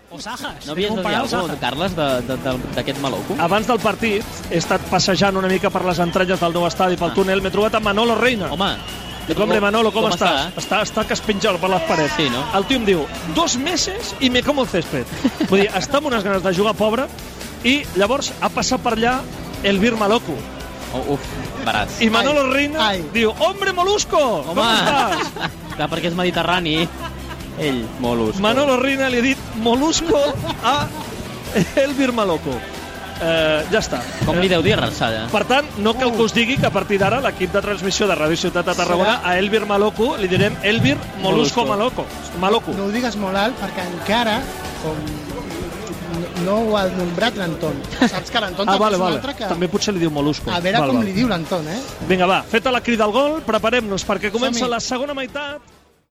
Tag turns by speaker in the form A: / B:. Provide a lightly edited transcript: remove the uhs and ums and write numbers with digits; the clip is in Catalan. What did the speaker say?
A: O Sajas.
B: No havies de dir alguna cosa, Carles, d'aquest Maloco?
C: Abans del partit he estat passejant una mica per les entranyes del nou estadi, pel túnel, m'he trobat amb Manolo Reina.
B: Home,
C: Dic, hombre, Manolo, ¿cómo estás? Està que es penja per les parets.
B: Sí, no?
C: El tio em diu, 2 meses i me como el césped. Vull dir, està amb unes ganes de jugar, pobre, i llavors ha passat per allà Elvir Maloco.
B: Uf, barat.
C: I Manolo Reina diu, hombre, Molusco, com estàs?
B: Clar, perquè és mediterrani. Ell, Molusco.
C: Manolo Reina li ha dit Molusco a Elvir Maloco. Ja està.
B: Com li deu dir, Rarsalla?
C: Per tant, no cal que us digui que a partir d'ara l'equip de transmissió de Ràdio Ciutat de Tarragona a Elvir Maloco li direm Elvir Molusco Maloco.
A: No ho digues molt alt perquè encara no ho ha nombrat l'Anton. Saps que l'Anton també és un altre que...
C: També potser li diu Molusco.
A: A veure com li diu l'Anton,
C: Vinga, va, feta la crida al gol, preparem-nos perquè comença la segona meitat.